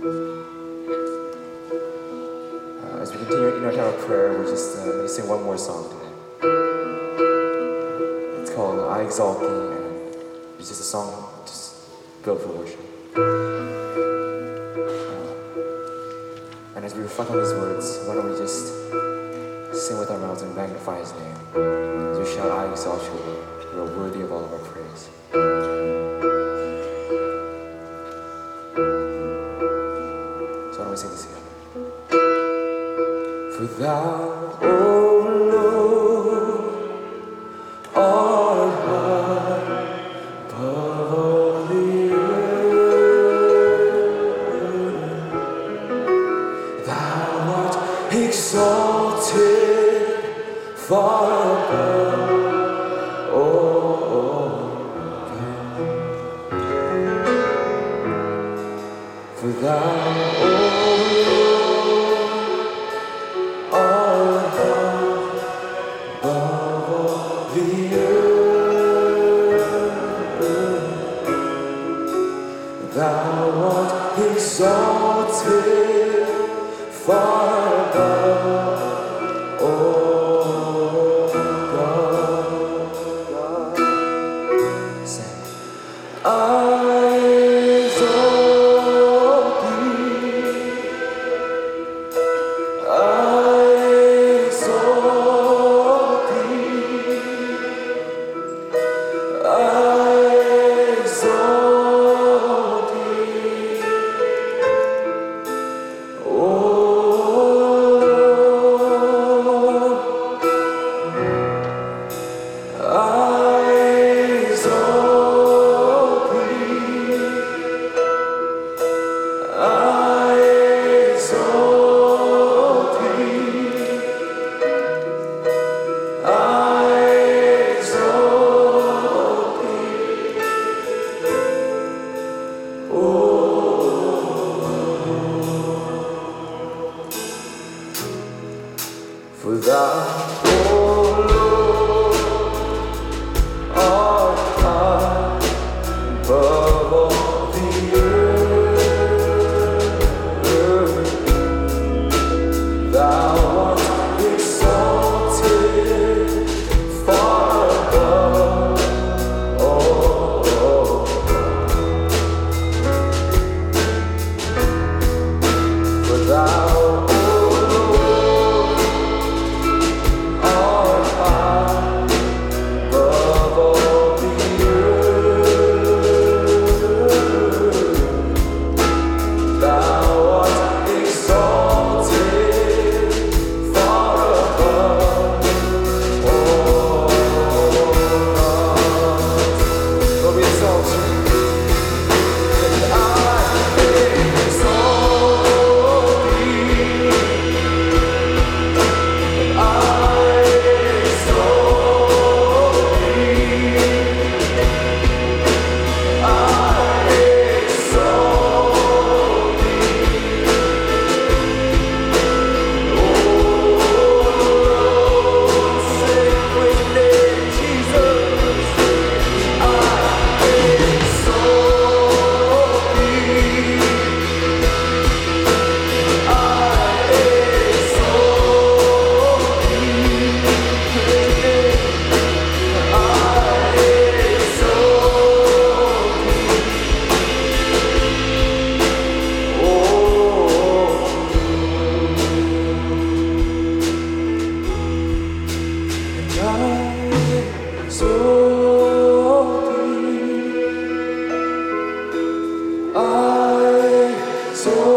As we continue in our time of prayer, we're just going to sing one more song today. It's called I Exalt Thee, and it's just a song just built for worship. And as we reflect on these words, why don't we just sing with our mouths and magnify His name? As we shout, I exalt you, Lord. You are worthy of all of our praise. So why don't we sing this together? For Thou, O Lord, art high above all the earth. Thou art exalted far above all God. For Thou, O Thou art exalted far above, oh God. Sing. I exalt Thee. I exalt Thee. I exalt Thee. For Thou, O Lord, art high above all the earth. Thou art exalted far above all. For Thou, so